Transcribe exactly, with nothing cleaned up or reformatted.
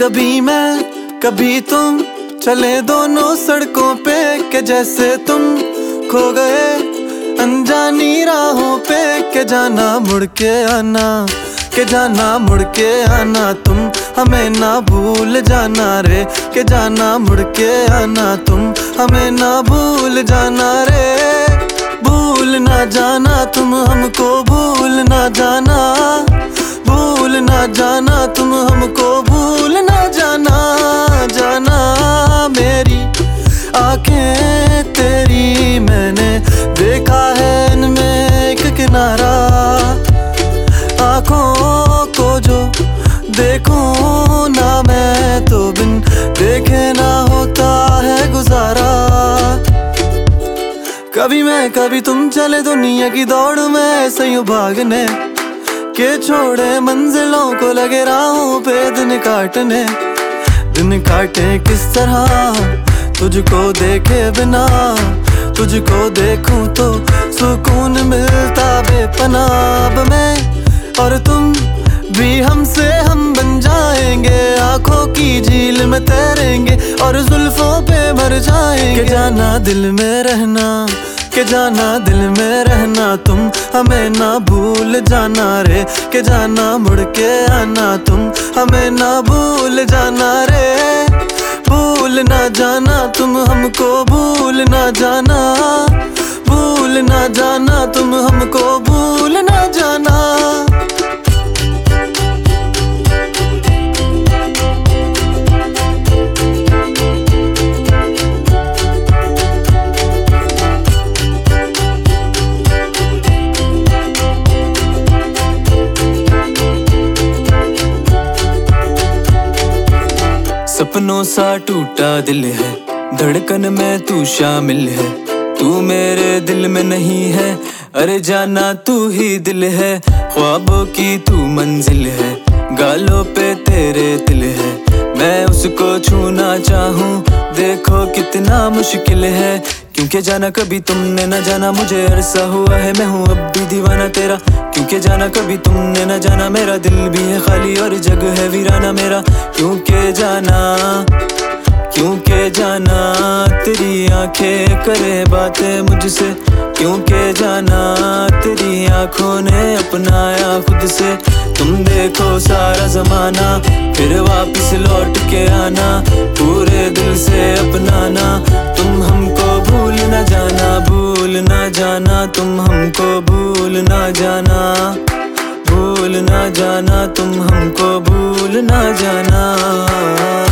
कभी मैं कभी तुम चले दोनों सड़कों पे के जैसे तुम खो गए अनजानी राहों पे के जाना मुड़ के आना के जाना मुड़ के आना तुम हमें ना भूल जाना रे के जाना मुड़ के आना तुम हमें ना भूल जाना रे भूल ना जाना तुम हमको भूल ना जाना भूल ना जाना तुम हमको भूल ना जाना जाना मेरी आंखें तेरी मैंने देखा है इनमें एक किनारा आँखों को जो देखूं ना मैं तो बिन देखे ना होता है गुजारा कभी मैं कभी तुम चले दुनिया की दौड़ में ऐसे यूं भागने के छोड़े मंजिलों को लगे राहों पे दिन काटने दिन काटे किस तरह तुझको देखे बिना तुझको देखूं तो सुकून मिलता बेपनाह मैं और तुम भी हमसे हम बन जाएंगे आंखों की झील में तैरेंगे और जुल्फों पे मर जाएंगे जाना दिल में रहना के जाना दिल में रहना तुम हमें ना भूल जाना रे के जाना मुड़ के आना तुम हमें ना भूल जाना रे भूल ना जाना तुम हमको भूल ना जाना भूल ना जाना तुम हमको भूल ना जाना सपनों सा टूटा दिल है धड़कन में तू शामिल है तू मेरे दिल में नहीं है अरे जाना तू ही दिल है ख्वाबों की तू मंजिल है गालों पे तेरे दिल है मैं उसको छूना चाहूँ देखो कितना मुश्किल है क्योंकि जाना कभी तुमने न जाना मुझे अरसा हुआ है मैं हूँ अब भी दीवाना तेरा क्योंकि जाना कभी तुमने न जाना मेरा दिल भी है खाली और जग है वीराना मेरा क्योंकि जाना क्योंकि जाना तेरी आंखें करे बातें मुझसे क्योंकि जाना तेरी आंखों ने अपनाया खुद से तुम देखो सारा जमाना फिर वापस लौट के आना पूरे दिल से अपनाना तुम हमको भूल ना जाना भूल ना जाना तुम हमको भूल ना जाना भूल ना जाना तुम हमको भूल ना जाना।